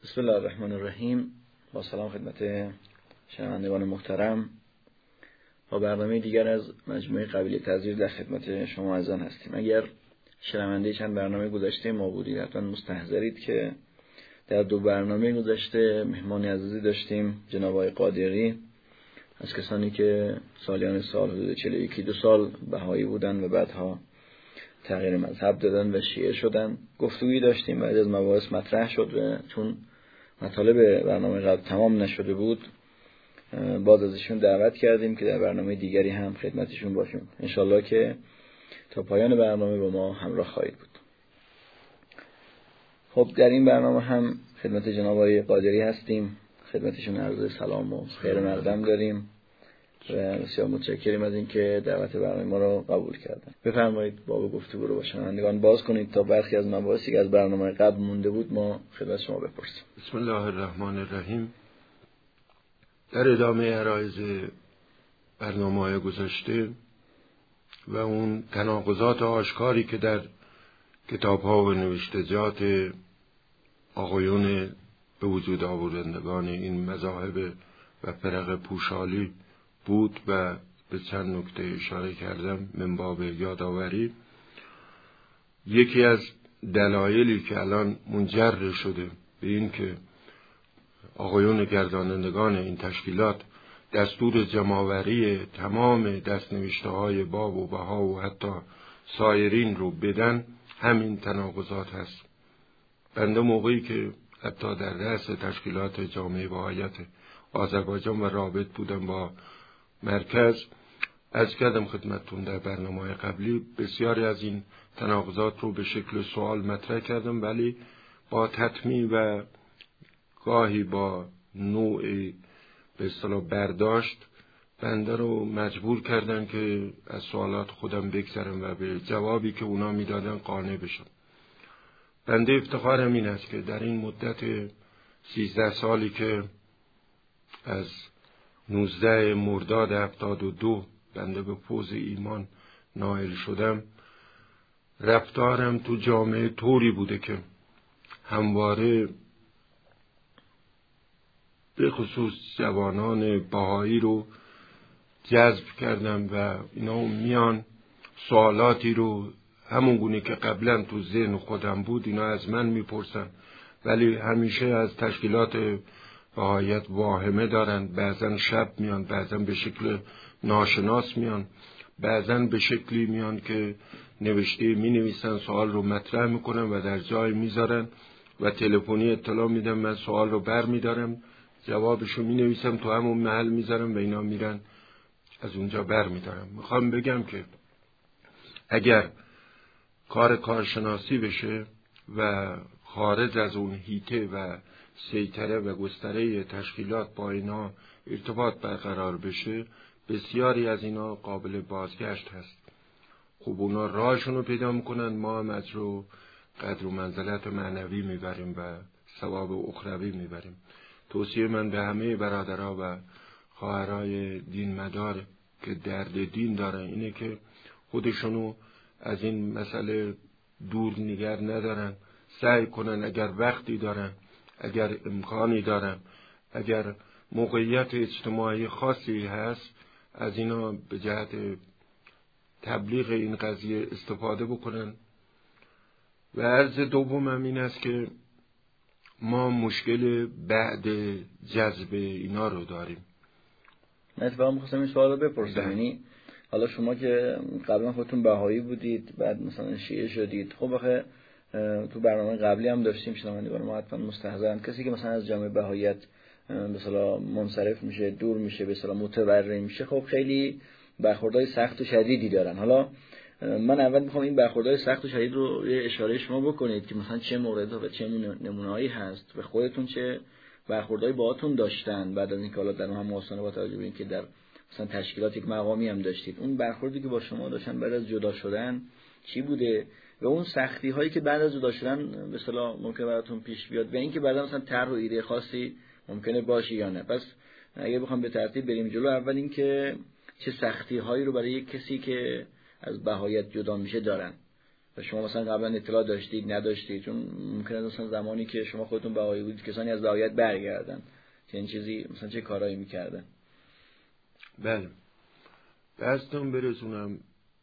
بسم الله الرحمن الرحیم. با سلام خدمت شنوندگان محترم. با برنامه دیگر از مجموعه قابلیت تذکیر در خدمت شما عزیزان هستیم. اگر شنونده چند برنامه گذشته ما بودید حتما مستحضرید که در دو برنامه گذشته مهمان عزیزی داشتیم، جناب آقای قادری، از کسانی که سالیان سال حدود 41 سال بهایی بودن و بعدها تغییر مذهب دادن و شیعه شدن. گفتگویی داشتیم، بعد از مباحث مطرح شد و چون مطالب برنامه قبل تمام نشده بود باز ازشون دعوت کردیم که در برنامه دیگری هم خدمتشون باشیم. انشالله که تا پایان برنامه با ما همراه خواهید بود. خب در این برنامه هم خدمت جناب آقای قادری هستیم، خدمتشون عرض سلام و خیر مقدم داریم و بسیار متشکریم از اینکه دعوت برنامه ما رو قبول کردن. بفرمایید باب گفتگو رو با شنوندگان باز کنید تا برخی از مباحثی که از برنامه قبل مونده بود ما خدمت شما بپرسیم. بسم الله الرحمن الرحیم. در ادامه عرایض برنامه‌های گذشته و اون تناقضات آشکاری که در کتاب‌ها و نوشتجات آقایون به وجود آوردندگان این مذاهب و فرق پوشالی بود و به چند نکته اشاره کردم من باب یادآوری. یکی از دلایلی که الان منجر شده به این که آقایون گردانندگان این تشکیلات دستور جمع‌آوری تمام دستنوشته‌های باب و بها و حتی سایرین رو بدن همین تناقضات هست. بنده موقعی که حتی در رأس تشکیلات جامعه بهائیت آذربایجان و رابط بودم با مرکز، از کردم خدمتتون در برنامه‌های قبلی بسیاری از این تناقضات رو به شکل سوال مطرح کردم، ولی با تطمیع و گاهی با نوعی به اصطلاح برداشت بنده رو مجبور کردن که از سوالات خودم بگذرم و به جوابی که اونا میدادن قانع بشم. بنده افتخارم این است که در این مدت 13 سالی که از 19 مرداد 72 بنده به فوز ایمان نائل شدم، رفتارم تو جامعه طوری بوده که همواره به خصوص جوانان بهایی رو جذب کردم و اینا میان سوالاتی رو همون گونه که قبلا تو ذهن خودم بود اینا از من میپرسن، ولی همیشه از تشکیلات بهاییت واهمه دارن. بعضن شب میان، بعضن به شکل ناشناس میان، بعضن به شکلی میان که نوشته می نویسن، سوال رو مطرح میکنن و در جای میذارن و تلفنی اطلاع میدم من سوال رو بر میدارم، جوابشو می نویسم تو همون محل میذارم و اینا میرن از اونجا بر میدارم. میخوام بگم که اگر کارشناسی بشه و خارج از اون هیته و سیطره و گستره تشکیلات با اینا ارتباط برقرار بشه، بسیاری از اینا قابل بازگشت هست. خب اونا راهشون رو پیدا میکنن، ما هم از رو قدر و منزلت معنوی میبریم و ثواب اخروی میبریم. توصیه من به همه برادرها و خواهرای دین مدار که درد دین دارن اینه که خودشونو از این مسئله دور نگر ندارن، سعی کنن اگر وقتی دارن، اگر امکانی دارن، اگر موقعیت اجتماعی خاصی هست، از اینا به جهت تبلیغ این قضیه استفاده بکنن. و عرض دومم این است که ما مشکل بعد جذب اینا رو داریم. من اتفاقا می‌خواستم این سوال رو بپرسم، یعنی حالا شما که قبلا خودتون بهایی بودید بعد مثلا شیعه شدید، خب آخه تو برنامه قبلی هم داشتیم شنوندگان ما حتما مستحضرن کسی که مثلا از جامعه بهاییت به اصطلاح منصرف میشه، دور میشه، به اصطلاح متبرئ میشه، خب خیلی برخوردهای سخت و شدیدی دارن. حالا من اول میخوام این برخوردهای سخت و شدید رو یه اشاره شما بکنید که مثلا چه موردها و چه نمونه‌هایی هست و خودتون چه برخوردهای باهاتون داشتن بعد از اینکه حالا در هم آسانه با توجه به اینکه در مثلا تشکیلات یک مقامی هم داشتید، اون برخوردی که با شما داشتن بعد از جدا شدن چی بوده و اون سختی هایی که بعد از جدا شدن به اصطلاح ممکنه براتون پیش بیاد و اینکه بعدا مثلا طرح و ایده خاصی ممکنه باشه یا نه. پس اگه بخوام به ترتیب بریم جلو، اول اینکه چه سختی هایی رو برای یک کسی که از بهاییت جدا میشه دارن و شما مثلا قبلا اطلاع داشتید نداشتید، چون ممکنه مثلا زمانی که شما خودتون بهایی بودید کسانی از بهاییت برگردن که این چیزی مثلا چه کارایی میکردن. بله، دستم برسونم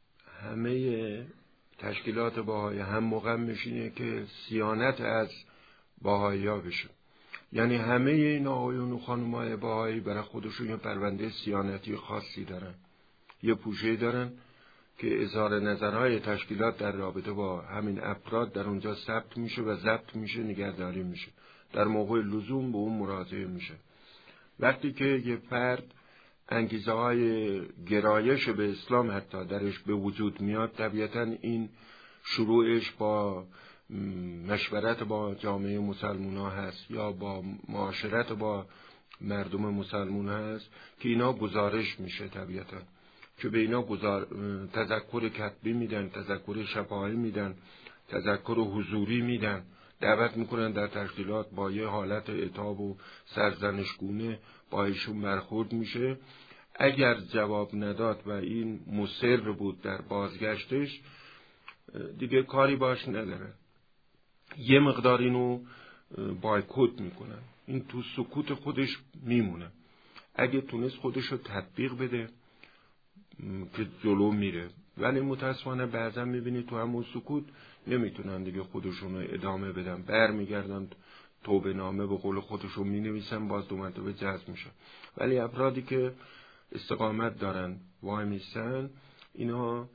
همه تشکیلات بهایی هم موقع میشینه که صیانت از بهایی ها بشه. یعنی همه این آقایون و خانم‌های بهایی برای خودشون یه پرونده صیانتی خاصی دارن، یه پوشه دارن که اظهار نظرهای تشکیلات در رابطه با همین افراد در اونجا ثبت میشه و ضبط میشه، نگهداری میشه، در موقع لزوم به اون مراجعه میشه. وقتی که یه فرد انگیزه های گرایش به اسلام حتی درش به وجود میاد، طبیعتاً این شروعش با مشورت با جامعه مسلمان ها هست یا با معاشرت با مردم مسلمان هست که اینا گزارش میشه، طبیعتاً که به اینا تذکر کتبی میدن، تذکر شفاهی میدن، تذکر حضوری میدن، دعوت میکنن در تشکیلات، با یه حالت عتاب و سرزنشگونه با ایشون برخورد میشه. اگر جواب نداد و این مصر بود در بازگشتش، دیگه کاری باش نداره، یه مقدار اینو بایکوت میکنن، این تو سکوت خودش میمونه. اگه تونست خودش رو تطبیق بده که جلو میره، ولی متاسفانه بعضا میبینی تو همون سکوت نمیتونن دیگه خودشون رو ادامه بدن، برمیگردن توبه نامه به قول خودشون مینویسن، باز دو مرتبه جذب میشن. ولی افرادی که استقامت دارن وای میستن، اینا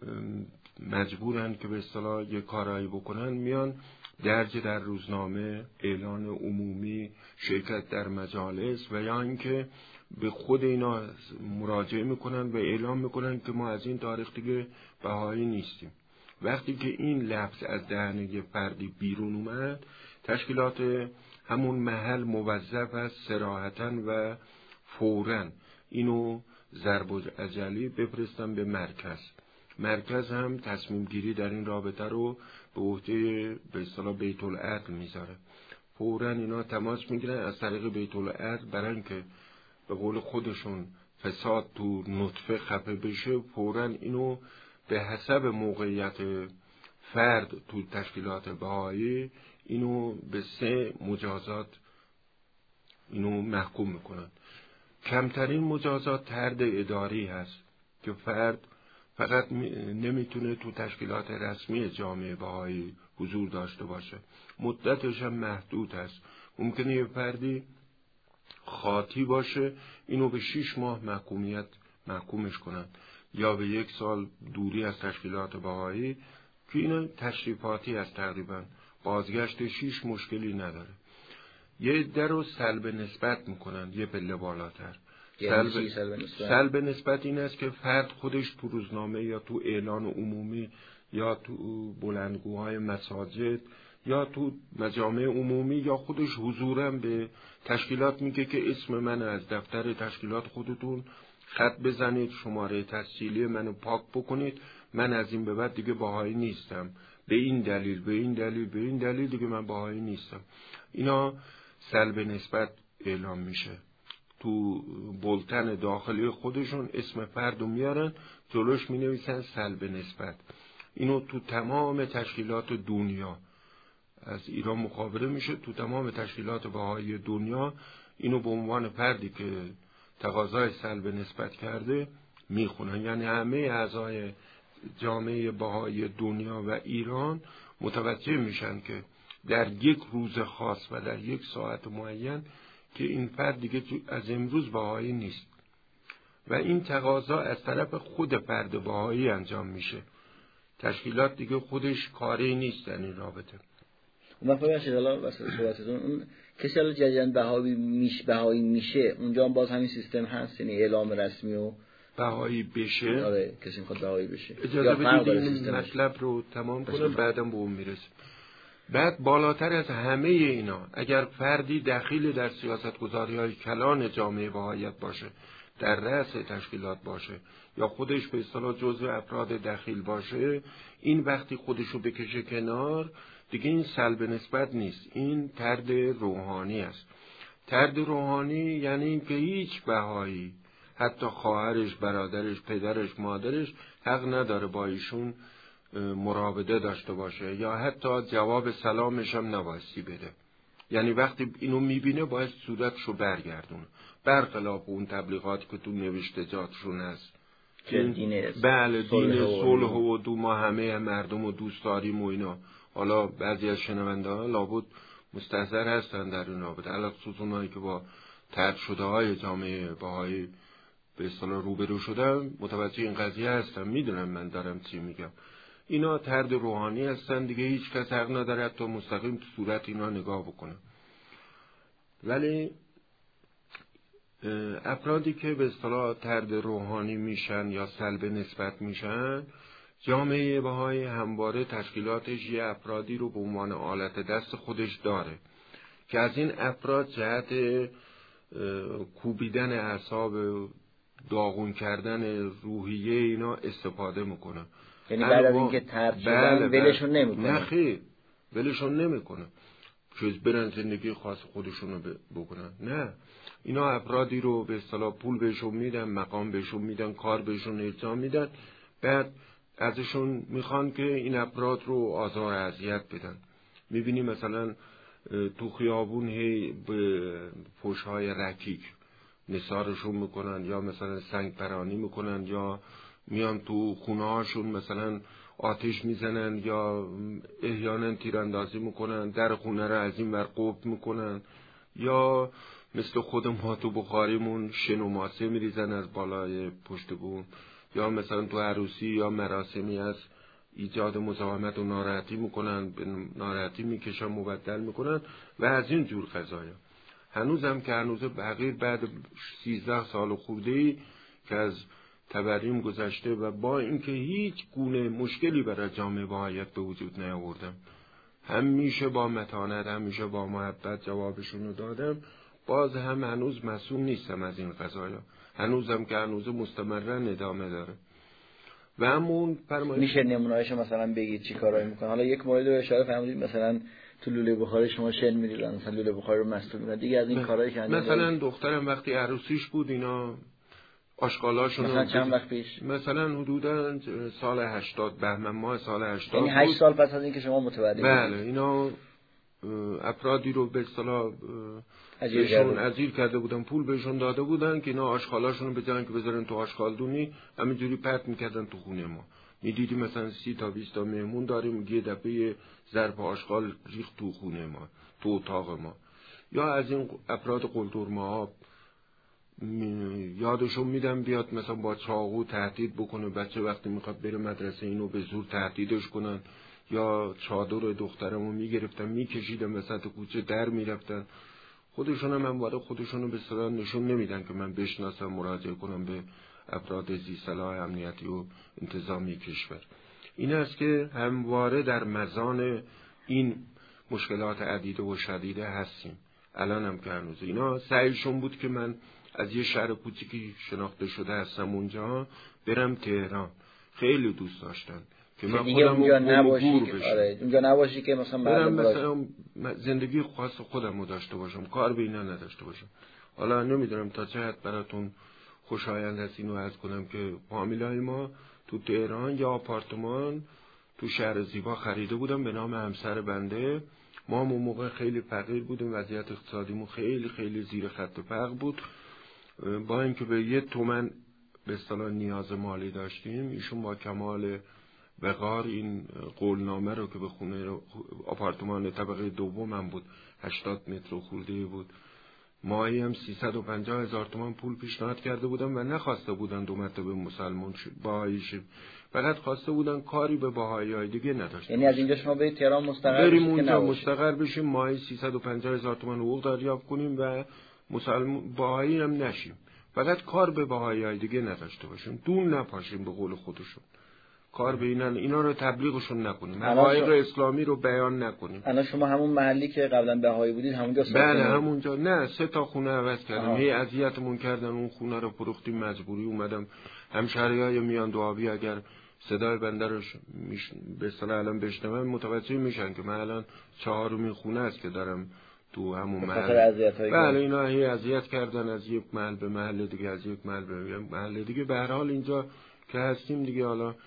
مجبورن که به اصطلاح یه کارایی بکنن، میان درج در روزنامه، اعلان عمومی، شرکت در مجالس، و یا اینکه به خود اینا مراجعه میکنن و اعلام میکنن که ما از این تاریخ دیگه بهایی نیستیم. وقتی که این لفظ از دهن یه فردی بیرون اومد، تشکیلات همون محل موظف است صراحتاً و فوراً اینو ضرب العجلی بفرستن به مرکز هم تصمیم گیری در این رابطه رو به عهده به اصطلاح بیت العدل میذاره. فوراً اینا تماس میگیرن از طریق بیت العدل، برای اینکه به قول خودشون فساد تو نطفه خفه بشه، فوراً اینو به حسب موقعیت فرد تو تشکیلات بهایی اینو به 3 مجازات اینو محکوم میکنن. کمترین مجازات طرد اداری هست که فرد فقط نمیتونه تو تشکیلات رسمی جامعه بهایی حضور داشته باشه، مدتش هم محدود هست. ممکنه یه فردی خاطی باشه، اینو به 6 ماه محکومش کنن، یا به 1 سال دوری از تشکیلات بهایی، که اینا تشریفاتی هست، تقریبا بازگشتش هیچ مشکلی نداره. یه در رو سلب نسبت میکنن یه پله بالاتر. سلب نسبت این است که فرد خودش تو روزنامه یا تو اعلان عمومی یا تو بلندگوهای مساجد یا تو مجامع عمومی یا خودش حضوراً به تشکیلات میگه که اسم من از دفتر تشکیلات خودتون خط بزنید، شماره تسجیلی منو پاک بکنید، من از این به بعد دیگه بهایی نیستم، به این دلیل دیگه من بهایی نیستم. اینا سلب نسبت اعلام میشه. تو بولتن داخلی خودشون اسم فردو میارن، جلوش مینویسن سلب نسبت. اینو تو تمام تشکیلات دنیا، از ایران مخابره میشه، تو تمام تشکیلات بهایی دنیا اینو به عنوان فردی که تقاضای سلب نسبت کرده میخونن. یعنی همه اعضای جامعه بهایی دنیا و ایران متوجه میشن که در یک روز خاص و در یک ساعت معین که این فرد دیگه از امروز بهایی نیست، و این تقاضا از طرف خود فرد بهایی انجام میشه. تشکیلات دیگه خودش کاری نیست در این رابطه. اون وقت باشید حالا واسه صحبتتون، اون کسی حالا جدیدن بهایی میشه اونجا هم باز همین سیستم هست، یعنی اعلام رسمی و بهایی بشه. آره، کسی میخواد بهایی بشه. اجازه بدید این مطلب رو تمام کنم، بعدم به اون میرسیم. بعد بالاتر از همه اینا، اگر فردی دخیل در سیاستگذاری‌های کلان جامعه بهاییت باشه، در رأس تشکیلات باشه، یا خودش به اصطلاح جزو افراد دخیل باشه، این وقتی خودشو بکشه کنار، دیگه این سلب نسبت نیست، این طرد روحانی است. طرد روحانی یعنی این که هیچ بهایی، حتی خواهرش، برادرش، پدرش، مادرش حق نداره با ایشون مراوده داشته باشه یا حتی جواب سلامش هم نبایستی بده. یعنی وقتی اینو میبینه باید صورتشو برگردونه، برخلاف اون تبلیغاتی که تو نوشته جاتشون هست بله دین صلح و دو ما همه مردم و دوست داریم و اینا. حالا بعضی از شنونده ها لابد مستحضر هستن در این رابطه، علاوه بر اونایی که با طرد شده های جامعه بهایی به اصطلاح روبرو شدن متوجه این قضیه هستن، میدونم من دارم چی میگم. اینا طرد روحانی هستن دیگه، هیچ کس حق نداره تا مستقیم تو صورت اینا نگاه بکنه. ولی افرادی که به اصطلاح طرد روحانی میشن یا سلب نسبت میشن، جامعه بهایی همواره تشکیلاتش یه افرادی رو به عنوان آلت دست خودش داره که از این افراد جهت کوبیدن اعصاب، داغون کردن روحیه اینا استفاده میکنه. یعنی بعد از اینکه طرد شدن ولشون نمیکنه؟ نه خیر، ولشون نمیکنه که برن زندگی خاص خودشونو بکنن. نه، اینا افرادی رو به اصطلاح پول بهشون میدن، مقام بهشون میدن، کار بهشون الزام میدن، بعد ازشون میخوان که این افراد رو آزار اذیت بدن. میبینی مثلا تو خیابون هی به فحش‌های رکیک نثارشون میکنن، یا مثلا سنگ پرانی میکنن، یا میان تو خونه هاشون مثلا آتش میزنن یا احیانا تیراندازی میکنن، در خونه رو از این ور قفل میکنن، یا مثل خود ما تو بخاریمون شن و ماسه میریزن از بالای پشت بوم، یا مثلا تو عروسی یا مراسمی از ایجاد مزاحمت و ناراحتی میکنن، به ناراحتی میکشن، مبدل میکنن و از این جور قضایا. هنوزم که هنوز بغیر بعد 13 سال خورده‌ای که از تبریم گذشته و با اینکه هیچ گونه مشکلی برای جامعه بهاییت به وجود نیاوردم، همیشه با متانت، همیشه با محبت جوابشونو دادم، باز هم هنوز مسئول نیستم از این قضایا. هنوزم که هنوز مستمرن ادامه داره. و همون میشه نمونه‌اش مثلا بگید چی کارایی میکنه؟ حالا یک مورد رو اشاره فرمودید، مثلا تو لوله بخاری شما شن میریزن، مثلا لوله بخاری رو مصدوم میکنن دیگه. از این کارهایی که مثلا دخترم وقتی عروسیش بود اینا آشغالاشون مثلا چند وقت پیش، مثلا حدودا سال 80 بهمن ماه سال 80، یعنی 8 سال پس از اینکه شما متولد بله اینا افرادی رو به اصطلاح بهشون اجیر کرده بودن، پول بهشون داده بودن که اینا آشغالاشون رو بذارن که بذارن تو آشغالدونی، همینجوری پرت میکردن تو خونه ما. میدیدی مثلا 30 تا 20 تا مهمون داریم، یه دفعه ظرف آشغال ریخت تو خونه ما، تو اتاق ما. یا از این افراد قلدرمه‌ها یادشون میدم بیاد مثلا با چاقو تهدید بکنه بچه وقتی میخواد بره مدرسه، اینو به زور تهدیدش کنن، یا چادر دخترمو میگرفتن میکشیدن وسط کوچه در میرفتن. خودشون هم همواره خودشونو به اصطلاح نشون نمیدن که من بشناسم، مراجعه کنم به افراد ذی صلاح امنیتی و انتظامی کشور. این است که همواره در مزان این مشکلات عدیده و شدیده هستیم. الان هم که هنوز اینا سعیشون بود که من از یه شهر کوچیکی شناخته شده هستم اونجا برم تهران. خیلی دوست داشتن که من خودم اونجا نباشی که اونجا نباشی که برم مثلا زندگی خاص خودم رو داشته باشم، کار به اینا نداشته باشم. حالا نمیدونم تا چه حد براتون خوشایند هست اینو عرض کنم که فامیلای ما تو تهران یا آپارتمان تو شهر زیبا خریده بودم به نام همسر بنده. ما اون موقع خیلی فقیر بودیم، وضعیت اقتصادیمون خیلی خیلی زیر خط فقر بود. با اینکه به 1 تومن به اصطلاح نیاز مالی داشتیم، ایشون با کمال وقار این قولنامه رو که به خونه آپارتمان طبقه دومم بود، 80 متر خورده بود، ماهی هم 350,000 تومان پول پیشنهاد کرده بودن و نخواسته بودن 2 مرتبه مسلمان بهایی شیم، فقط خواسته بودن کاری به بهایی‌های دیگه نداشت. یعنی از اینجا شما برید تهران مستقر بریم اونجا مستقر بشیم، ماهی 350,000 تومان حقوق دریافت کنیم و مسلمان بهایی هم نشیم، فقط کار به بهایی‌های دیگه نداشته باشیم، دون نپاشیم به قول خودشون، کار به اینا رو تبلیغشون نکنیم، حقایق اسلامی رو بیان نکنیم. الان شما همون محلی که قبلا بهایی بودید همونجا ساکن؟ بله همونجا. نه 3 تا خونه عوض کردیم، هی اذیتمون کردن، اون خونه رو فروختیم، مجبوری اومدم. همشهریای میان دعابی اگر صدای بنده رو به اصطلاح الان بشنون متوجه میشن که من الان 4مین خونه است که دارم تو همون محل. بله اینا هی اذیت کردن از یک محل به محل دیگه، از یک محل به محل دیگه. به هر حال اینجا که هستیم دیگه، حالا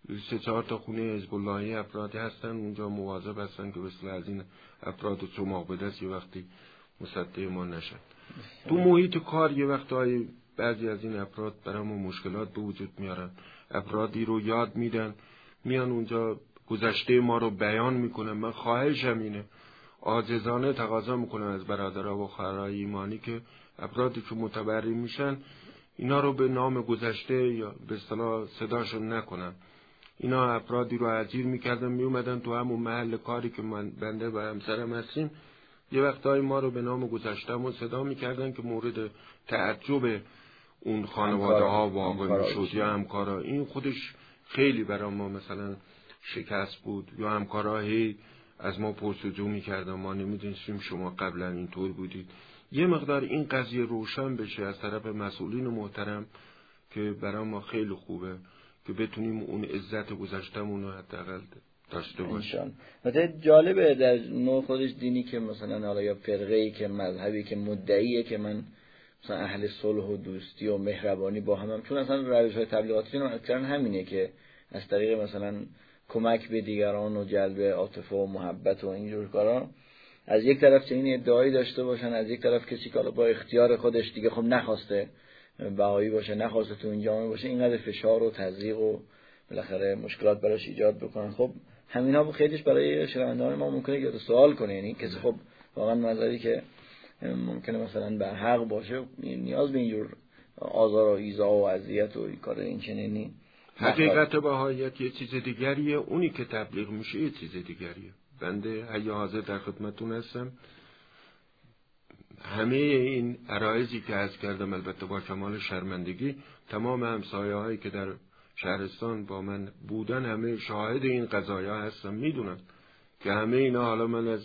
3-4 تا خونه حزب اللهی افرادی هستن اونجا مواظب هستن که مثل از این افراد چماق به دست یه وقتی مصدق ما نشن. تو محیط کار یه وقتایی بعضی از این افراد برای ما مشکلات به وجود میارن. افرادی رو یاد میدن میان اونجا گذشته ما رو بیان میکنن. من خواهشم اینه، عاجزانه تقاضا میکنم از برادرها و خواهرای ایمانی که افرادی که متبرئ میشن اینا رو به نام گذشته یا به اصطلاح صداشون نکنن. اینا افرادی رو اجیر میکردن میومدن تو همون محل کاری که بنده و همسرم هستیم، یه وقتایی ما رو به نام گذشته‌مون صدا میکردن که مورد تعجب اون خانواده ها واقع میشد یا همکارا. این خودش خیلی برای ما مثلا شکست بود. یا همکارا هی از ما پرسجو میکردن، ما نمیدونستیم شما قبلا اینطور بودید. یه مقدار این قضیه روشن بشه از طرف مسئولین محترم که برای ما خیلی خوبه که بتونیم اون عزت گذشتمون رو حداقل داشته باشیم. مثلا جالبه در نوع خودش دینی که مثلا حالا یا فرقه‌ای که مذهبی که مدعیه که من مثلا اهل صلح و دوستی و مهربانی با هم چون اصلا روش‌های تبلیغاتی اکثرا همینه که از طریق مثلا کمک به دیگران و جلب عاطفه و محبت و اینجور کارا از یک طرف چنین ادعایی داشته باشن، از یک طرف کسی که با اختیار خودش دیگه خب نخواسته بهایی باشه، نخواسته تو این جامعه باشه، اینقدر فشار و تضییق و بالاخره مشکلات براش ایجاد بکنن. خب همینا خیلیش برای شنوندگان ما ممکنه که سوال کنه، یعنی کسی خب واقعا نظری که ممکنه مثلا به حق باشه نیاز به اینجور آزار و ایذا و اذیت و این کار این چنینی. حقیقت بهاییت یه چیز دیگریه، اونی که تبلیغ میشه یه چیز دیگریه. بنده حیا حاضر در خدمتتون هستم. همه این عرایضی که عرض کردم البته با کمال شرمندگی، تمام همسایه هایی که در شهرستان با من بودن همه شاهد این قضایا هستم، میدونن که همه اینا. حالا من از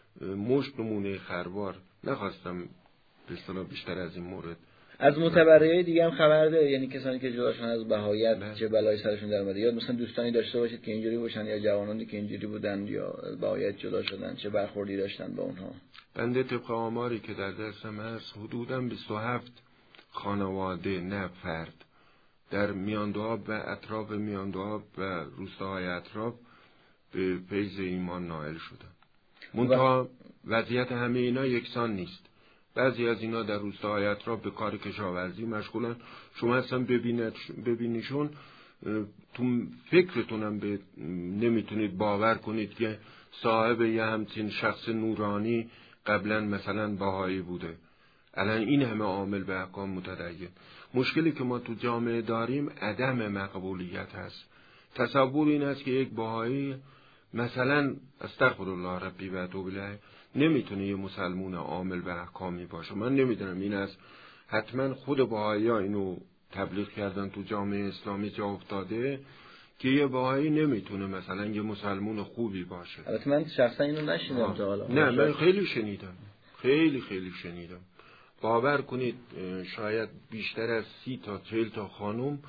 مشت نمونه خروار نخواستم به اصطلاح بیشتر از این مورد. از متبرئای دیگه هم خبر داره، یعنی کسانی که جدا شدن از بهاییت چه بلایی سرشون در اومده، یا مثلا دوستانی داشته باشید که اینجوری باشن یا جوانانی که اینجوری بودن یا از بهاییت جدا شدن، چه برخوردی داشتن با اونها؟ بنده طبق آماری که در دستم هست حدوداً 27 خانواده نه فرد در میاندوآب و اطراف میاندوآب و روستاهای اطراف به فیض ایمان نائل شدن. منتها وضعیت همه اینا یکسان نیست. بعضی از اینا در روستاهای اطراف به کار کشاورزی مشغولن. شما اصلا ببینیشون تو فکرتونم نمیتونید باور کنید که صاحب یه همچین شخص نورانی قبلا مثلا بهایی بوده. الان این همه عامل به احکام متدین. مشکلی که ما تو جامعه داریم عدم مقبولیت هست. تصور این است که یک بهایی مثلا استغفر الله ربی و اتوب الیه نمیتونه یه مسلمون عامل به احکامی باشه. من نمیدونم این است، حتما خود بهایی‌ها اینو تبلیغ کردن تو جامعه اسلامی جا افتاده که یه بهایی نمیتونه مثلا یه مسلمون خوبی باشه. البته من شخصا اینو نشیدم تا حالا. نه من خیلی شنیدم، خیلی شنیدم. باور کنید شاید بیشتر از 30 تا 40 تا خانم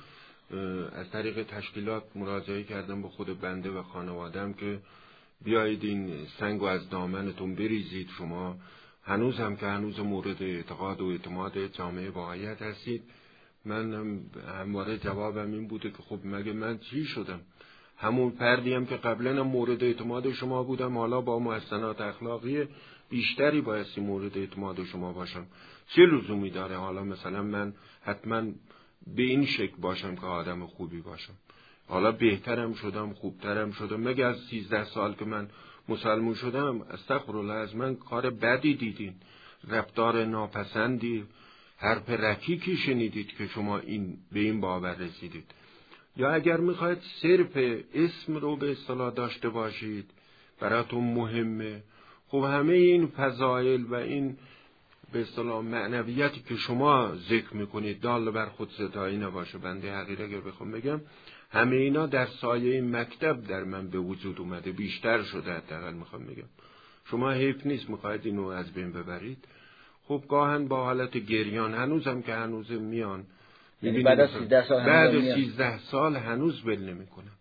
از طریق تشکیلات مراجعه کردن به خود بنده و خانوادم که بیایید این سنگو از دامنتون بریزید، شما هنوز هم که هنوز مورد اعتقاد و اعتماد جامعه بهاییت هستید. من همواره جوابم این بوده که خب مگه من چی شدم؟ همون فردی هم که قبلا مورد اعتماد شما بودم، حالا با محسنات اخلاقی بیشتری بایستی مورد اعتماد شما باشم. چه لزومی داره حالا مثلا من حتما به این شکل باشم که آدم خوبی باشم؟ حالا بهترم شدم، خوبترم شدم، مگه از 13 سال که من مسلمون شدم استغفرالله از من کار بدی دیدین، رفتار ناپسندی، حرف رکیکی شنیدید که شما به این باور رسیدید؟ یا اگر میخواید صرف اسم رو به اصطلاح داشته باشید براتون مهمه، خب همه این فضایل و این به اصطلاح معنویتی که شما ذکر میکنید دال بر خود ستایی نباشه. بنده حقیقت اگر بخوام بگم همه اینا در سایه مکتب در من به وجود اومده، بیشتر شده. حداقل میخوام بگم شما حیف نیست میخواید اینو از بین ببرید. خب گاهن با حالت گریان هنوزم که هنوز میان، یعنی بعد از 13 سال هنوز بل نمیکنن.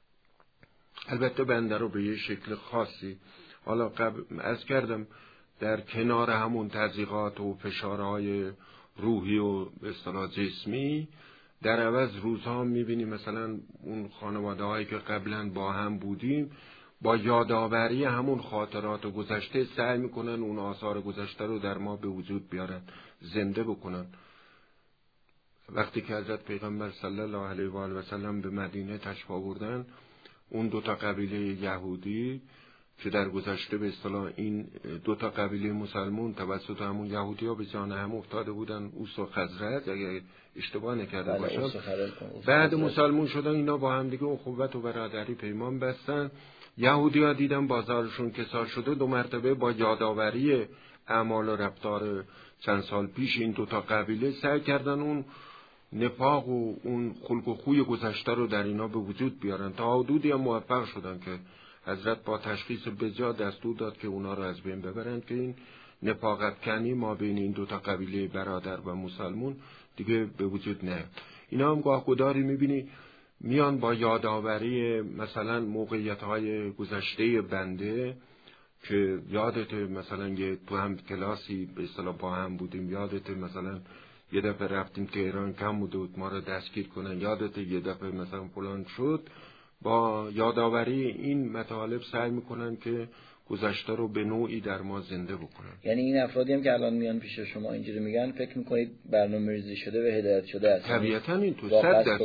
البته بنده رو به یه شکل خاصی، حالا از کردم در کنار همون تضییقات و فشارهای روحی و به اصطلاح جسمی، در عوض روزها میبینیم مثلا اون خانواده هایی که قبلا با هم بودیم با یادآوری همون خاطرات گذشته سعی میکنن اون آثار گذشته رو در ما به وجود بیارن، زنده بکنن. وقتی که حضرت پیغمبر صلی الله علیه و آله و سلم به مدینه تشریف آوردن، اون دوتا قبیله یهودی که در گذشته به اصطلاح این دوتا قبیله مسلمون توسط همون یهودی‌ها به جان هم افتاده بودن، اوس و خزرج اگه اشتباه نکرده باشم، بعد مسلمون شدن، اینا با هم دیگه اخوت و برادری پیمان بستن. یهودی‌ها دیدن بازارشون کساد شده، 2 مرتبه با یادآوری اعمال و رفتار چند سال پیش این دوتا قبیله سعی کردن اون نفاق و اون خلق و خوی گذشته رو در اینا به وجود بیارن. تا حدودی هم موفق شدن که حضرت با تشخیص بجا دستور داد که اونا رو از بین ببرن که این نفاقت کنی ما بین این دوتا قبیله برادر و مسلمون دیگه به وجود نیاد. اینا هم گاه گداری میبینی میان با یادآوری مثلا موقعیت‌های گذشته بنده که یادت مثلا یه تو هم کلاسی به اصطلاح با هم بودیم، یادت مثلا یه دفعه رفتیم که ایران کم بود ما رو دستگیر کنن، یادت یه دفعه مثلا فلان شد. با یادآوری این مطالب سعی میکنن که گذشته رو به نوعی در ما زنده بکنن. یعنی این افرادی هم که الان میان پیش شما اینجوری میگن فکر میکنید برنامه‌ریزی شده و هدایت شده است؟ طبیعتاً این تو 100%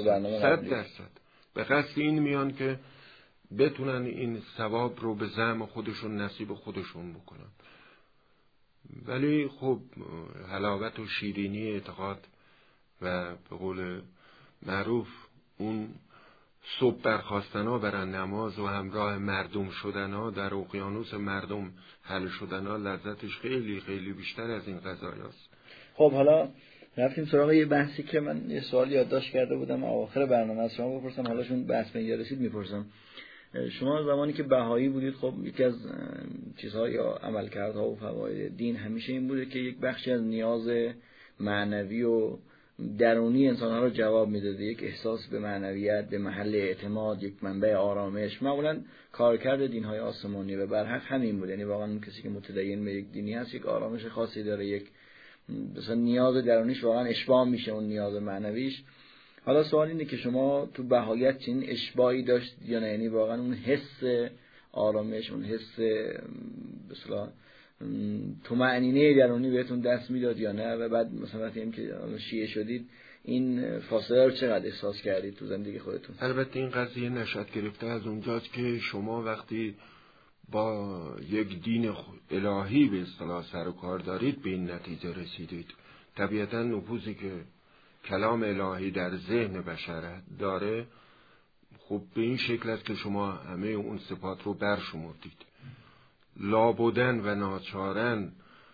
به قصد این میان که بتونن این ثواب رو به زعم خودشون نصیب خودشون بکنن. ولی خب حلاوت و شیرینی اعتقاد و به قول معروف اون صبح برخاستنا برن نماز و همراه مردم شدنا در اقیانوس مردم حل شدنا لذتش خیلی خیلی بیشتر از این قضایاست. خب حالا رفتیم سراغ یه بحثی که من یه سوال یادداشت کرده بودم آخر برنامه از شما بپرسم، حالا چون بحث به رسید میپرسم. شما زمانی که بهایی بودید خب یکی از چیزها یا عملکردها و فواید دین همیشه این بوده که یک بخشی از نیاز معنوی و درونی انسان‌ها رو جواب میداده، یک احساس به معنویت، به محل اعتماد، یک منبع آرامش. معمولا کارکرد دین‌های آسمانی و برحق همین بود. یعنی واقعا کسی که متدین به یک دینی هست یک آرامش خاصی داره، یک مثلا نیاز درونیش واقعا اشباع میشه اون نیاز معنویش. حالا سوال اینه که شما تو بهایت چنین اشباعی داشت یا نه؟ یعنی واقعا اون حس آرامش، اون حس به اصطلاح طمأنینه درونی بهتون دست میداد یا نه؟ و بعد مثلا وقتی که شیعه شدید این فاصله رو چقدر احساس کردید تو زندگی خودتون؟ البته این قضیه نشأت گرفته از اونجاست که شما وقتی با یک دین الهی به اصطلاح سر و کار دارید به این نتیجه رسیدید. طبیعتا نفوذی که کلام الهی در ذهن بشر داره خب به این شکل است که شما همه اون صفات رو برشمردید. لابودن و ناچارن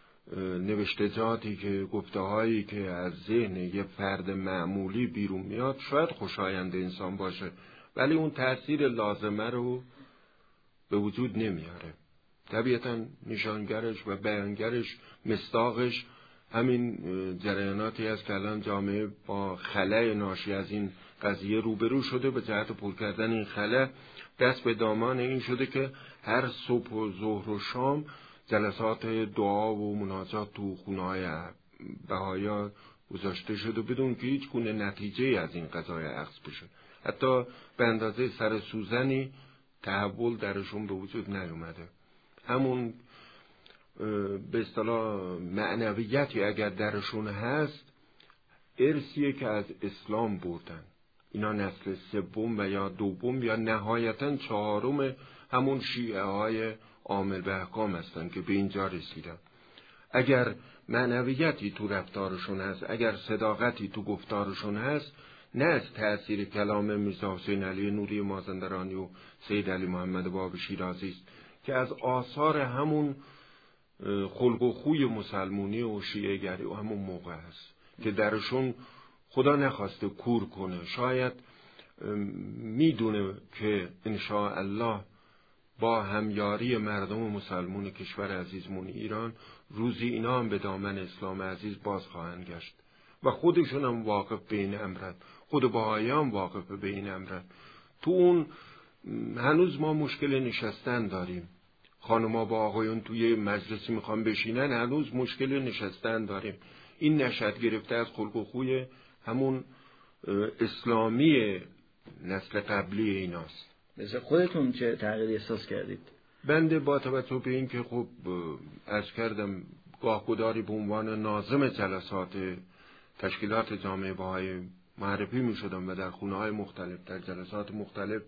نوشتجاتی که گفته‌هایی که از ذهن یه فرد معمولی بیرون میاد شاید خوشایند انسان باشه ولی اون تأثیر لازمه رو به وجود نمیاره. طبیعتا نشانگرش و بیانگرش مصداقش همین جریاناتی است که الان جامعه با خلأ ناشی از این قضیه روبرو شده. به جهت پر کردن این خلأ دست به دامان این شده که هر صبح و ظهر و شام جلسات دعا و مناجات تو خونه‌های بهائیان گذاشته شده بدون که هیچ گونه نتیجه از این قضایای اخذ بشه. حتی به اندازه سر سوزنی تحول درشون به وجود نیومده. همون به اصطلاح معنویتی اگر درشون هست ارثیه که از اسلام بردن. اینا نسل سوم و یا دوم یا نهایتاً چهارم همون شیعه های عامل به احکام هستن که به اینجا رسیدن. اگر معنویتی تو رفتارشون هست، اگر صداقتی تو گفتارشون هست، نه از تأثیر کلام میرزا حسین علی نوری مازندرانی و سید علی محمد باب شیرازی است که از آثار همون خلق و خوی مسلمونی و شیعه گری و همون موقع هست که درشون خدا نخواسته کور کنه. شاید میدونه که انشاءالله با همیاری مردم مسلمون کشور عزیزمون ایران روزی اینا هم به دامن اسلام عزیز باز خواهند گشت و خودشون هم واقف به این امرن، خود بهایی هم واقف به این امرن. تو اون هنوز ما مشکل نشستن داریم. خانوما با آقایون توی مجلسی میخوان بشینن، هنوز مشکل نشستن داریم. این نشأت گرفته از خلق و خوی همون اسلامی نسل قبلی ایناست. مثلا خودتون چه تغییری احساس کردید؟ بنده با توجه به این که خب عرض کردم گاهگداری به عنوان ناظم جلسات تشکیلات جامعه بهایی معرفی می شدم و در خونه‌های مختلف در جلسات مختلف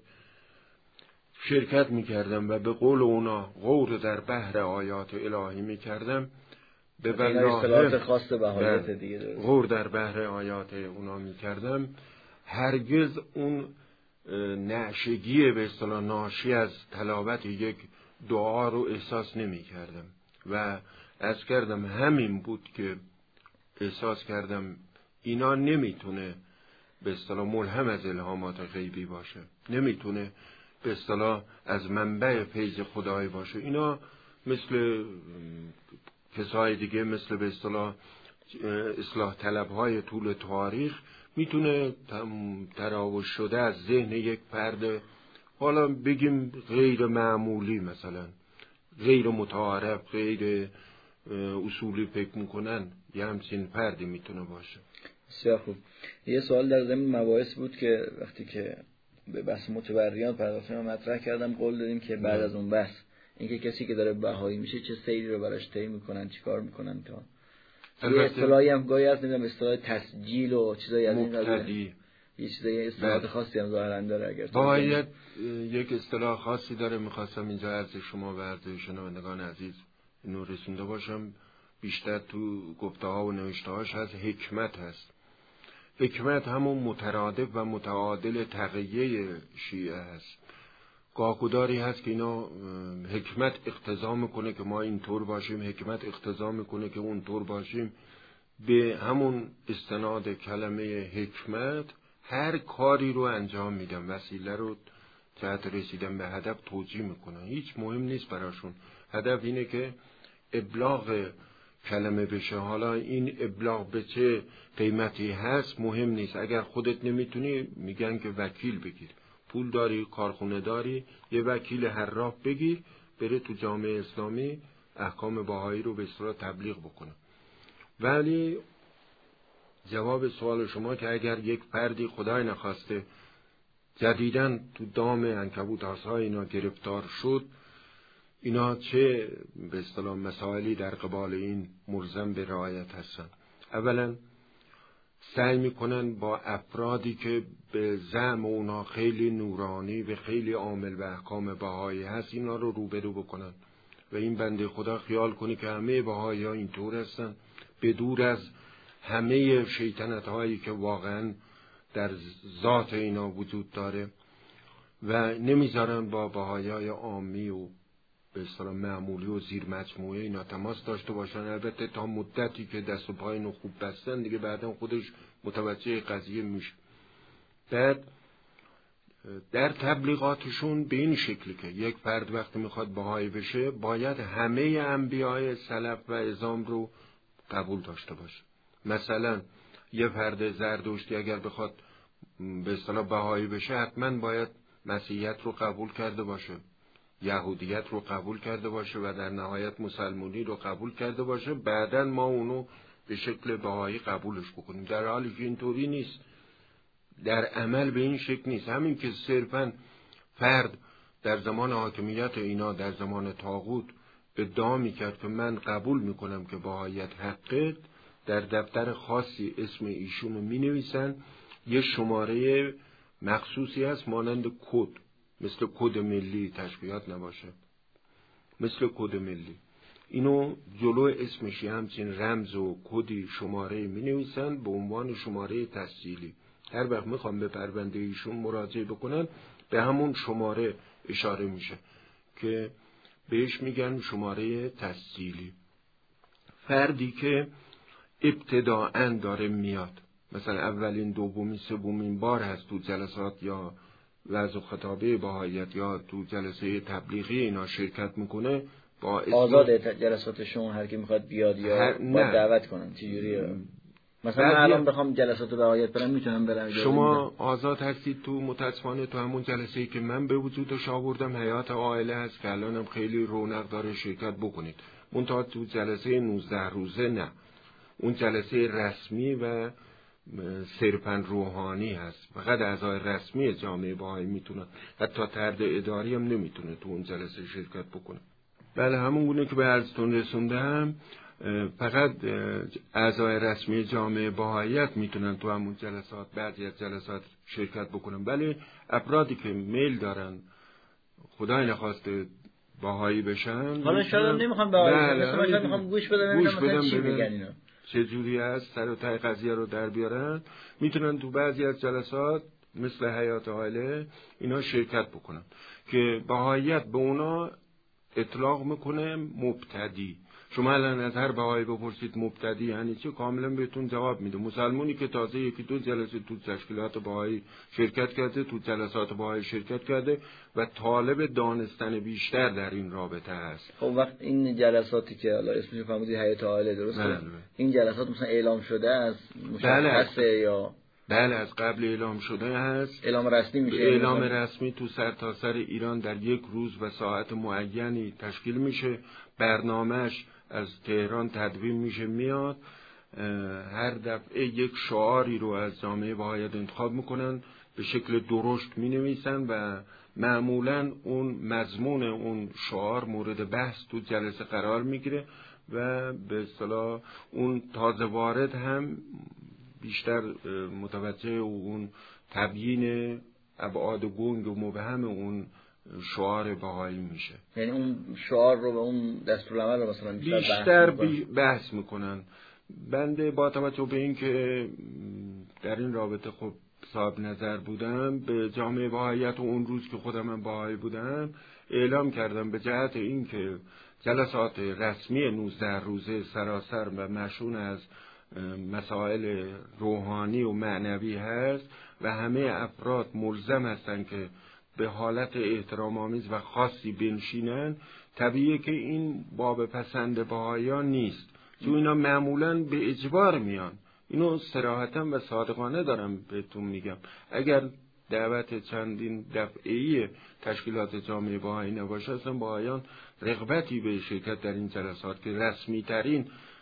شرکت می کردم و به قول اونا غور در بحر آیات الهی می کردم. به اصطلاحات خاص بهاییت دیگه داره. غور در بحر آیات اونا می کردم. هرگز اون نعشگی به اصطلاح ناشی از تلاوت یک دعا رو احساس نمی کردم و از کردم همین بود که احساس کردم اینا نمیتونه به اصطلاح ملهم از الهامات غیبی باشه، نمیتونه به اصطلاح از منبع فیض خدایی باشه. اینا مثل کسای دیگه، مثل به اصطلاح اصلاح طلب‌های طول تاریخ، میتونه تراوش شده از ذهن یک فرد، حالا بگیم غیر معمولی، مثلا غیر متعارف، غیر اصولی فکر میکنن، یه همچین فردی میتونه باشه. بسیار خوب. یه سوال در ضمن مباحث بود که وقتی که به بحث متبریان پرداختیم مطرح کردم، قول دادیم که بعد از اون بحث اینکه کسی که داره بهایی میشه چه سیری رو براش طی میکنن، چیکار میکنن تا یه اصطلاحی هم گاهی هست، نمیدونم اصطلاح تسجیل و چیزایی از این قبیل، یه چیزای اصطلاحات خاصی هم ظاهرا داره. اگر باید یک اصطلاح خاصی داره، میخواستم اینجا عرض شما و عرض شنوندگان عزیز اینو رسونده باشم. بیشتر تو گفته ها و نوشته هاش هست، حکمت هست. حکمت همون مترادف و متعادل تقیه شیعه هست. گاهگداری هست که اینا حکمت اقتضا میکنه که ما اینطور باشیم، حکمت اقتضا میکنه که اونطور باشیم. به همون استناد کلمه حکمت هر کاری رو انجام میدن، وسیله رو جهت رسیدن به هدف توجیه میکنن، هیچ مهم نیست براشون. هدف اینه که ابلاغ کلمه بشه. حالا این ابلاغ به چه قیمتی هست مهم نیست. اگر خودت نمیتونی میگن که وکیل بگیر، پول داری، کارخونه داری، یه وکیل حراف بگیر، بره تو جامعه اسلامی احکام بهایی رو به اصطلاح تبلیغ بکنه. ولی جواب سوال شما که اگر یک فردی خدای نخواسته جدیداً تو دام عنکبوت‌آسای اینا گرفتار شد، اینا چه به اصطلاح مسائلی در قبال این ملزم به رعایت هستن؟ اولا سعی میکنن با افرادی که به زعم اونا خیلی نورانی و خیلی عامل به احکام بهایی هست اینا رو روبرو بکنن و این بنده خدا خیال کنه که همه بهایی ها اینطور هستن، به دور از همه شیطنت هایی که واقعا در ذات اینا وجود داره و نمیذارن با بهایی های عامی و به اصطلاح معمولی و زیر مجموعه اینا تماس داشته باشن. البته تا مدتی که دست و پای اینو خوب بستن دیگه بعدا خودش متوجه قضیه میشه. بعد در تبلیغاتشون به این شکلی که یک فرد وقتی میخواد بهایی بشه باید همه انبیاء سلف و عظام رو قبول داشته باشه. مثلا یه فرد زردشتی اگر بخواد به اصطلاح بهایی بشه حتما باید مسیحیت رو قبول کرده باشه، یهودیت رو قبول کرده باشه و در نهایت مسلمانی رو قبول کرده باشه. بعداً ما اونو به شکل بهایی قبولش بکنیم، در حالی که اینطوری نیست. در عمل به این شکل نیست. همین که صرفاً فرد در زمان حاکمیت اینا در زمان طاغوت ادعا میکرد که من قبول میکنم که بهاییت حقه، در دفتر خاصی اسم ایشونو مینویسن، یه شماره مخصوصی هست مانند کد، مثل کد ملی، تشبیهات نباشه، مثل کد ملی، اینو جلو اسمش همچین رمز و کدی شماره می نویسن به عنوان شماره تسجیلی. هر وقت میخوام به پرونده ایشون مراجعه بکنن به همون شماره اشاره میشه که بهش میگن شماره تسجیلی. فردی که ابتداءً داره میاد، مثلا اولین، دومین، سومین بار هست تو جلسات یا وعظ و خطابه بهاییت یا تو جلسه تبلیغی اینا شرکت میکنه، با آزاد جلساتشون هر کی میخواد بیاد یا با دعوت کنن چجوریه؟ مثلا من الان بخوام جلسات بهاییت برم میتونم برم؟ شما آزاد هستید. تو متاسفانه تو همون جلسه‌ای که من به وجودش آوردم حیات عائله هست که الانم خیلی رونق داره، شرکت بکنید. منتها تو جلسه 19 روزه نه، اون جلسه رسمی و صرفاً روحانی هست. فقط اعضای رسمی جامعه بهایی میتونن، حتی طرد اداری هم نمیتونه تو اون جلسه شرکت بکنه. بله، همون گونه که به عرضتون رسوندم، فقط اعضای رسمی جامعه بهاییت میتونن تو همون جلسات، بعضی از جلسات شرکت بکنن. ولی افرادی که میل دارن خدای نخواسته بهایی بشن، حالا شاید نمیخوام بهایی بشن، مثلا میخوام گوش بدم مثلا چی میگن اینا، چه جوری است، سر و ته قضیه رو در بیارن، میتونن تو بعضی از جلسات مثل حیات عائله اینا شرکت بکنن که بهاییت به اونا اطلاق میکنه مبتدی. شما الان از هر بهایی بپرسید مبتدی یعنی چه، کاملا بهتون جواب میده. مسلمونی که تازه یکی دو جلسه تو تشکیلات بهایی شرکت کرده، تو جلسات بهایی شرکت کرده و طالب دانستن بیشتر در این رابطه است. خب وقت این جلساتی که حالا اسمش فرمودید حیات عائله، درسته؟ بله. این جلسات مثلا اعلام شده است، مشخصه یا بله، از قبل اعلام شده هست. اعلام رسمی میشه؟ اعلام رسمی تو سرتاسر ایران در یک روز و ساعت معینی تشکیل میشه. برنامهش از تهران تدوین میشه میاد. هر دفعه یک شعاری رو از جامعه بهاییت انتخاب میکنن، به شکل درشت مینویسن و معمولا اون مضمون اون شعار مورد بحث تو جلسه قرار میگیره و به اصطلاح اون تازه وارد هم بیشتر متوجه اون تبیین ابعاد گنگ و مبهم اون شعار بهایی میشه. یعنی اون شعار رو به اون دستورالعمل رو مثلا بیشتر بحث میکنن. بنده با توجه به این که در این رابطه خب صاحب نظر بودم، به جامعه بهاییت و اون روز که خودم بهایی بودم اعلام کردم به جهت این که جلسات رسمی 19 روزه سراسر و مشون از مسائل روحانی و معنوی هست و همه افراد ملزم هستند که به حالت احترام‌آمیز و خاصی بنشینن. طبیعیه که این باب پسند بهاییان نیست، چون اینا معمولاً به اجبار میان. اینو صراحتاً و صادقانه دارم بهتون میگم. اگر دعوت چندین دفعه‌ای تشکیلات جامعه بهایی نباشه، اصلا بهاییان رغبتی به شرکت در این جلسات که رسمی ترین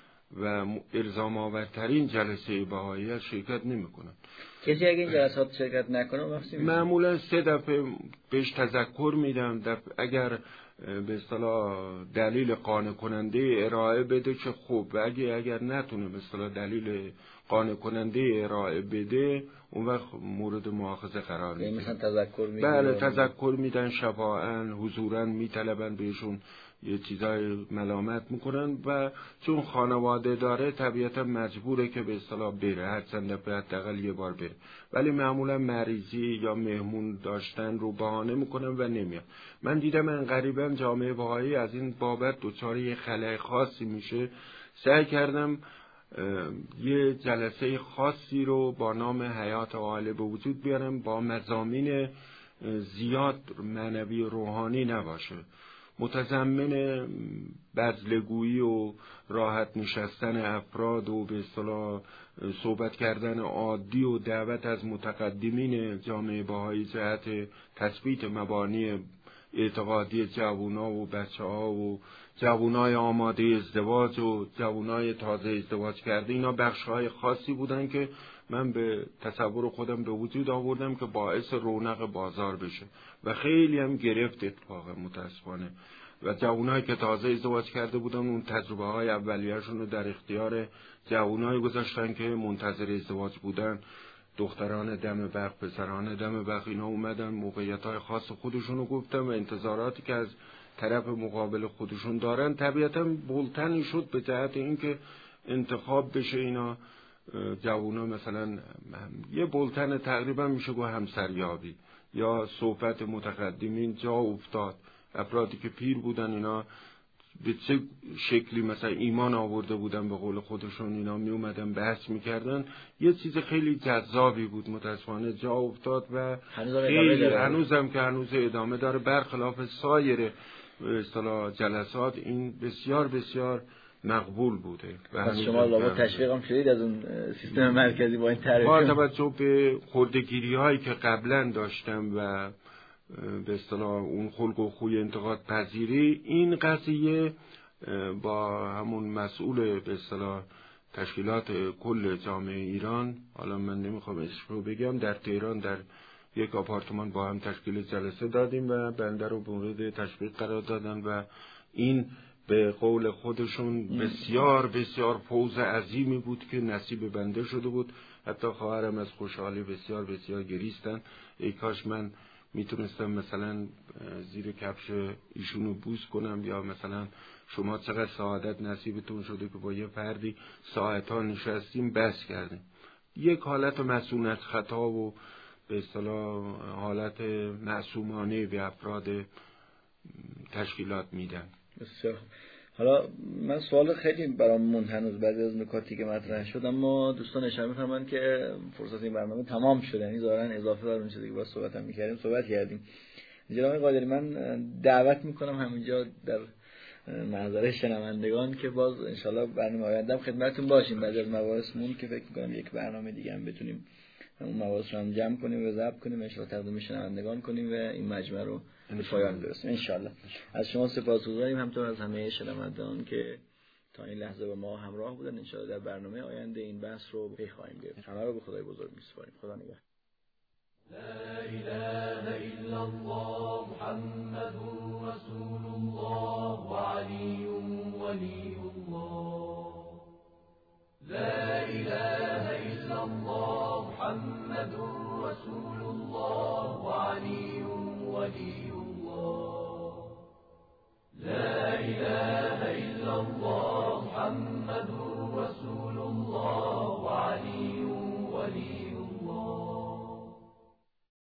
و الزام آورترین جلسه بهایی شرکت نمیکنن. کسی اگه این جلسات شرکت نکنه معمولا 3 دفعه بهش تذکر میدم. اگر به اصطلاح دلیل قانع کننده ارائه بده که خوب، و اگر نتونه به اصطلاح دلیل قانع کننده ارائه بده، اون وقت مورد مؤاخذه قرار میگیره. مثلا تذکر میدن. بله، تذکر میدن، شفاعن حضورا میطلبن بهشون، یه چیزای ملامت میکنن و چون خانواده داره طبیعتا مجبوره که به اصطلاح بره، هر چند دفعه حداقل یه بار بره. ولی معمولا مریضی یا مهمون داشتن رو بهانه میکنن و نمیان. من دیدم من قریبا جامعه بهایی از این بابت دچار یه خلأ خاصی میشه. سعی کردم یه جلسه خاصی رو با نام حیات عائله به وجود بیارم، با مضامین زیاد معنوی روحانی نباشه، متضمن بذلگویی و راحت نشستن افراد و به اصطلاح صحبت کردن عادی و دعوت از متقدمین جامعه بهایی جهت تثبیت مبانی اعتقادی جوونا و بچه‌ها و جوونای آماده ازدواج و جوونای تازه ازدواج کرده. اینا بخش‌های خاصی بودن که من به تصور خودم به وجود آوردم که باعث رونق بازار بشه و خیلی هم گرفت اتفاقا متاسفانه. و جوانایی که تازه ازدواج کرده بودن اون تجربه های اولیه‌شون رو در اختیار جوانایی گذاشتن که منتظر ازدواج بودن. دختران دم بخت، پسران دم بخت، اینا اومدن موقعیت‌های خاص خودشون رو گفتن و انتظاراتی که از طرف مقابل خودشون دارن طبیعتاً بولتنی شد به جهت اینکه انتخاب بشه اینا جوونا. مثلا یه بولتن تقریبا میشه گفت همسریابی یا صحبت متقدمین جا افتاد. افرادی که پیر بودن اینا به چه شکلی مثلا ایمان آورده بودن به قول خودشون، اینا می اومدن بحث میکردن. یه چیز خیلی جذابی بود، متاسفانه جا افتاد و خیلی هنوزم که هنوز ادامه داره. برخلاف سایر به اصطلاح جلسات این بسیار بسیار مقبول بوده. پس شما لابد تشویق هم شدید از اون سیستم مرکزی با این تعریف. با توجه به خردگیری هایی که قبلا داشتم و به اصطلاح اون خلق و خوی انتقاد پذیری، این قضیه با همون مسئول به اصطلاح تشکیلات کل جامعه ایران، حالا من نمیخوام اسم رو بگم، در تهران در یک آپارتمان با هم تشکیل جلسه دادیم و بنده رو مورد تشویق قرار دادن و این به قول خودشون بسیار بسیار فوز عظیمی بود که نصیب بنده شده بود. حتی خواهرم از خوشحالی بسیار بسیار گریستن. ای کاش من میتونستم مثلا زیر کفش ایشونو بوس کنم، یا مثلا شما چقدر سعادت نصیبتون شده که با یه فردی ساعت‌ها نشستیم بحث کردیم. یک حالت معصومانه خطا و به اصطلاح حالت معصومانه به افراد تشکیلات میدن. بسیار. حالا من سوال خیلی برام موند هنوز بعد از نکاتی که مطرح شد، اما دوستان اشاره می‌فرمایند که فرصت این برنامه تمام شده، یعنی ظاهراً اضافه بر اون چیزی که با صحبت هم می‌کردیم صحبت کردیم. جناب قادری، من دعوت می‌کنم همینجا در منظر شنوندگان که باز انشالله برنامه آینده خدمتتون باشیم بعد از مباحثمون، که فکر می‌کنم یک برنامه دیگه هم بتونیم اون مباحث رو هم جمع کنیم و ضبط کنیم، انشالله تقدیم شنوندگان کنیم و این مجمع رو به پایان برسونیم انشالله. از شما سپاسگزاریم، همینطور از همه شنوندگان که تا این لحظه با ما همراه بودن. انشالله در برنامه آینده این بحث رو پی خواهیم گرفت. همه رو به خدای بزرگ می‌سپاریم. خدا نگهدار. لا إله إلا الله محمد رسول الله وعلي ولي الله. لا إله إلا الله محمد رسول الله وعلي ولي الله. لا إله إلا الله محمد